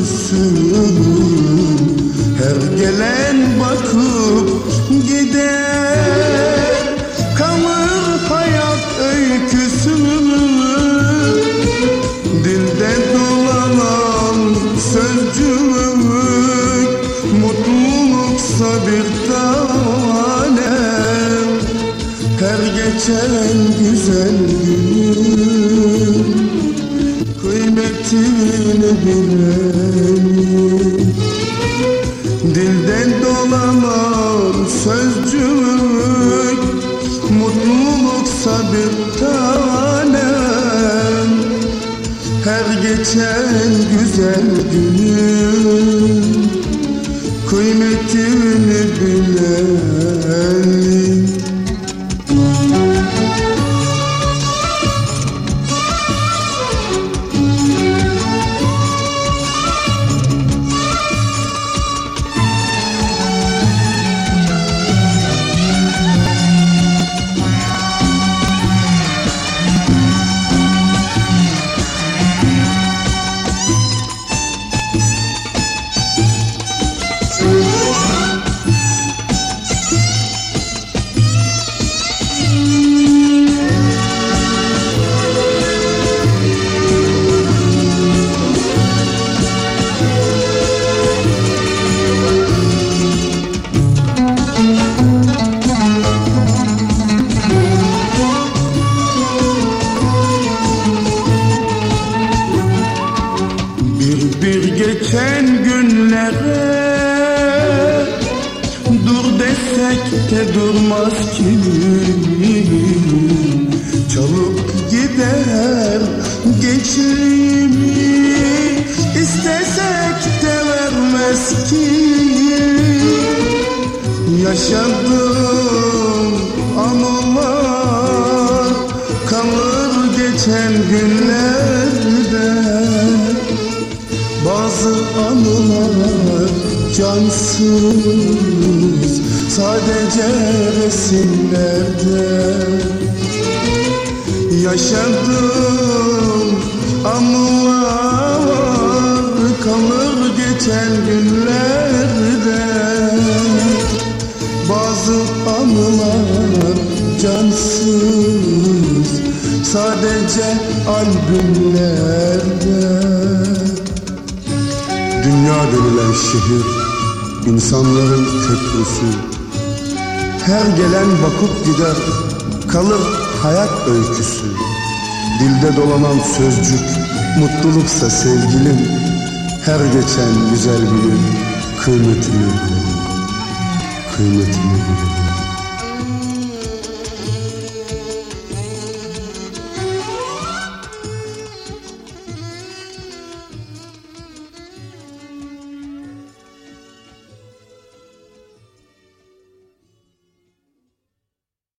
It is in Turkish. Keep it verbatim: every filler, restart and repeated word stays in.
dursun. Her gelen bakıp gider, kalır hayat öyküsü. Dilde dolanan sözcük, mutluluksa bir tanem. Her geçen güzel gün kıymetini bilelim. Dilden dolanan sözcük, mutluluksa bir tanem. Her geçen güzel günün kıymetini bilelim. Geçen günlere dur desek de durmaz ki, çalıp gider geçimi, istesek de vermez ki. Yaşadığım anılar kalır geçen günlerde. Bazı anılar cansız, sadece resimlerde. Yaşadığım anılar kalır geçen günlerde. Bazı anılar cansız, sadece albümlerde. Dünya denilen şehir, insanların köprüsü. Her gelen bakıp gider, kalır hayat öyküsü. Dilde dolanan sözcük, mutluluksa sevgilim. Her geçen güzel günün kıymetini bilelim, kıymetini bilelim.